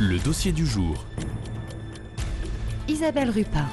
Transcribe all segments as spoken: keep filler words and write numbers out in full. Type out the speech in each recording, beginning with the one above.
Le dossier du jour. Isabelle Rupin.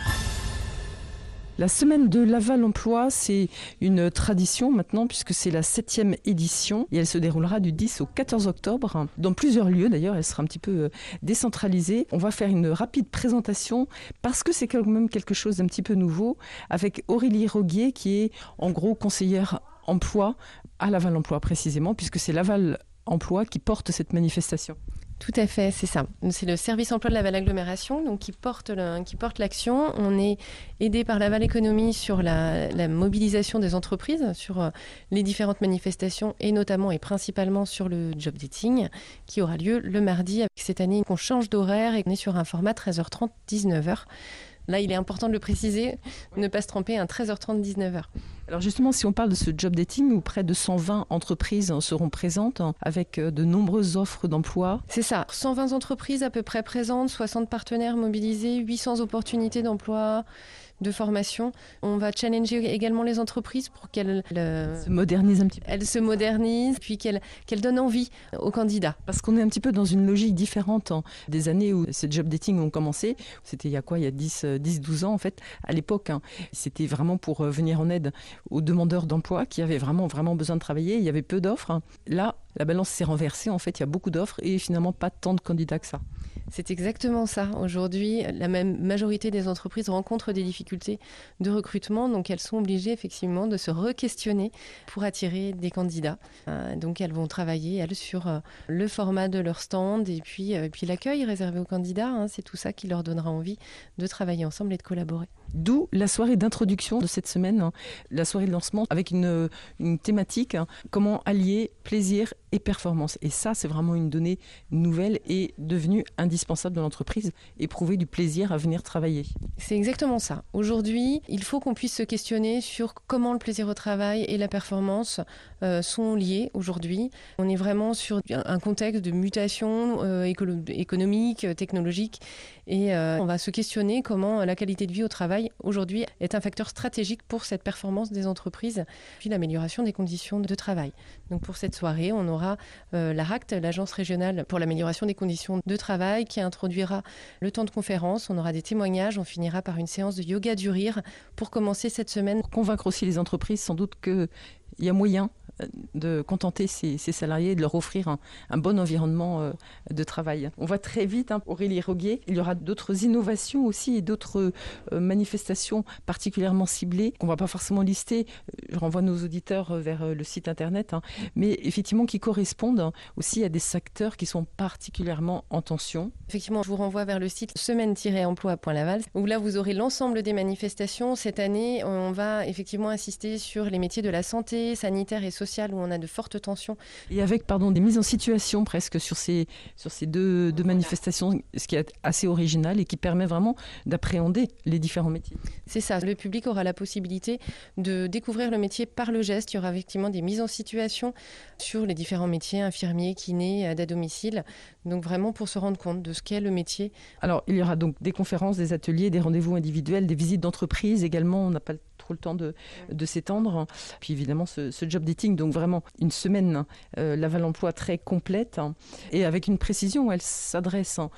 La semaine de Laval Emploi, c'est une tradition maintenant puisque c'est la septième édition et elle se déroulera du dix au quatorze octobre dans plusieurs lieux. D'ailleurs, elle sera un petit peu décentralisée. On va faire une rapide présentation parce que c'est quand même quelque chose d'un petit peu nouveau avec Aurélie Roguier qui est en gros conseillère emploi à Laval Emploi précisément puisque c'est Laval Emploi qui porte cette manifestation. Tout à fait, c'est ça. C'est le service emploi de Laval Agglomération donc qui porte le, qui porte l'action. On est aidé par Laval Économie sur la, la mobilisation des entreprises, sur les différentes manifestations et notamment et principalement sur le job dating qui aura lieu le mardi. Cette année, on change d'horaire et on est sur un format treize heures trente à dix-neuf heures. Là, il est important de le préciser, ne pas se tromper, un treize heures trente à dix-neuf heures. Alors justement, si on parle de ce job dating où près de cent vingt entreprises seront présentes avec de nombreuses offres d'emploi. C'est ça, cent vingt entreprises à peu près présentes, soixante partenaires mobilisés, huit cents opportunités d'emploi, de formation. On va challenger également les entreprises pour qu'elles le... se modernisent un petit peu. Elles se modernisent, puis qu'elles, qu'elles donnent envie aux candidats. Parce qu'on est un petit peu dans une logique différente hein, des années où ces job dating ont commencé. C'était il y a quoi, il y a dix douze ans en fait. À l'époque, hein, c'était vraiment pour venir en aide aux demandeurs d'emploi qui avaient vraiment, vraiment besoin de travailler. Il y avait peu d'offres. Hein. Là, la balance s'est renversée. En fait, il y a beaucoup d'offres et finalement pas tant de candidats que ça. C'est exactement ça. Aujourd'hui, la même majorité des entreprises rencontrent des difficultés de recrutement, donc elles sont obligées effectivement de se re-questionner pour attirer des candidats. Euh, donc elles vont travailler, elles, sur euh, le format de leur stand et puis, euh, et puis l'accueil réservé aux candidats. Hein, c'est tout ça qui leur donnera envie de travailler ensemble et de collaborer. D'où la soirée d'introduction de cette semaine, hein, la soirée de lancement avec une, une thématique, hein, comment allier plaisir et performance. Et ça, c'est vraiment une donnée nouvelle et devenue indispensable dans l'entreprise, éprouver du plaisir à venir travailler. C'est exactement ça. Aujourd'hui, il faut qu'on puisse se questionner sur comment le plaisir au travail et la performance euh, sont liés aujourd'hui. On est vraiment sur un contexte de mutation euh, écolo- économique, technologique, et euh, on va se questionner comment la qualité de vie au travail aujourd'hui est un facteur stratégique pour cette performance des entreprises, puis l'amélioration des conditions de travail. Donc pour cette soirée, on aura euh, l'A R A C T, l'Agence régionale pour l'amélioration des conditions de travail, qui introduira le temps de conférence. On aura des témoignages, on finira par une séance de yoga du rire pour commencer cette semaine. Pour convaincre aussi les entreprises, sans doute qu'il y a moyen de contenter ses, ses salariés et de leur offrir un, un bon environnement euh, de travail. On va très vite, hein, Aurélie Roguier. Il y aura d'autres innovations aussi et d'autres euh, manifestations particulièrement ciblées qu'on ne va pas forcément lister. Je renvoie nos auditeurs vers euh, le site internet, hein, mais effectivement qui correspondent hein, aussi à des secteurs qui sont particulièrement en tension. Effectivement, je vous renvoie vers le site semaine tiret emploi point laval où là vous aurez l'ensemble des manifestations. Cette année, on va effectivement insister sur les métiers de la santé, sanitaire et sociale où on a de fortes tensions. Et avec pardon, des mises en situation presque sur ces, sur ces deux, deux manifestations, ce qui est assez original et qui permet vraiment d'appréhender les différents métiers. C'est ça, le public aura la possibilité de découvrir le métier par le geste. Il y aura effectivement des mises en situation sur les différents métiers, infirmiers, kinés, aide à domicile. Donc vraiment pour se rendre compte de ce qu'est le métier. Alors il y aura donc des conférences, des ateliers, des rendez-vous individuels, des visites d'entreprise également. On n'a pas trop le temps de, de s'étendre. Puis évidemment ce, ce job dating, donc vraiment une semaine euh, Laval Emploi très complète hein, et avec une précision, elle s'adresse hein,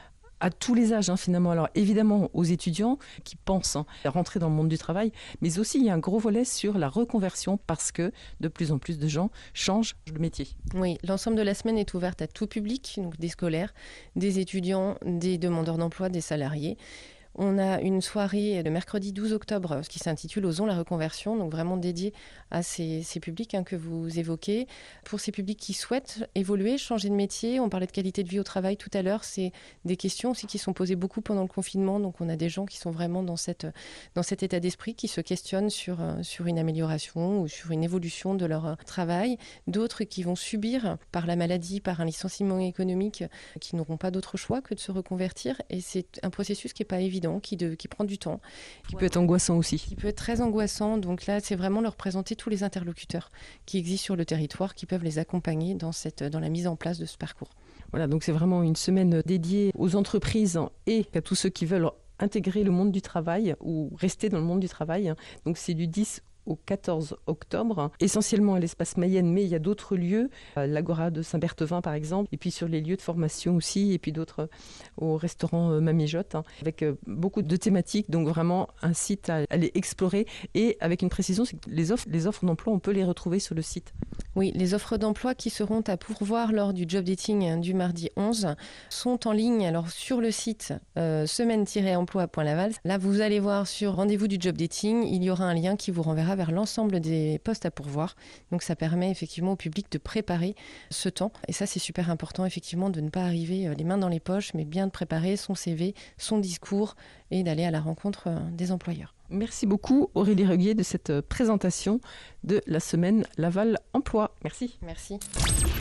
à tous les âges hein, finalement. Alors évidemment aux étudiants qui pensent hein, rentrer dans le monde du travail, mais aussi il y a un gros volet sur la reconversion parce que de plus en plus de gens changent de métier. Oui, l'ensemble de la semaine est ouverte à tout public, donc des scolaires, des étudiants, des demandeurs d'emploi, des salariés. On a une soirée le mercredi douze octobre qui s'intitule Osons la reconversion, donc vraiment dédiée à ces, ces publics hein, que vous évoquez. Pour ces publics qui souhaitent évoluer, changer de métier, on parlait de qualité de vie au travail tout à l'heure, c'est des questions aussi qui sont posées beaucoup pendant le confinement, donc on a des gens qui sont vraiment dans, cette, dans cet état d'esprit, qui se questionnent sur, sur une amélioration ou sur une évolution de leur travail. D'autres qui vont subir par la maladie, par un licenciement économique, qui n'auront pas d'autre choix que de se reconvertir, et c'est un processus qui n'est pas évident. Qui, de, qui prend du temps. Qui peut être angoissant aussi. Qui peut être très angoissant. Donc là, c'est vraiment leur présenter tous les interlocuteurs qui existent sur le territoire, qui peuvent les accompagner dans, cette, dans la mise en place de ce parcours. Voilà, donc c'est vraiment une semaine dédiée aux entreprises et à tous ceux qui veulent intégrer le monde du travail ou rester dans le monde du travail. Donc c'est du dix au quatorze octobre, essentiellement à l'espace Mayenne, mais il y a d'autres lieux, l'Agora de Saint-Berthevin par exemple, et puis sur les lieux de formation aussi, et puis d'autres au restaurant Mamijotte, hein, avec beaucoup de thématiques, donc vraiment un site à aller explorer, et avec une précision, c'est que les offres, les offres d'emploi, on peut les retrouver sur le site. Oui, les offres d'emploi qui seront à pourvoir lors du job dating du mardi onze sont en ligne alors sur le site euh, semaine tiret emploi point laval. Là, vous allez voir sur rendez-vous du job dating, il y aura un lien qui vous renverra vers l'ensemble des postes à pourvoir. Donc ça permet effectivement au public de préparer ce temps. Et ça, c'est super important effectivement de ne pas arriver les mains dans les poches, mais bien de préparer son C V, son discours et d'aller à la rencontre des employeurs. Merci beaucoup Aurélie Reguier de cette présentation de la semaine Laval Emploi. Merci. Merci.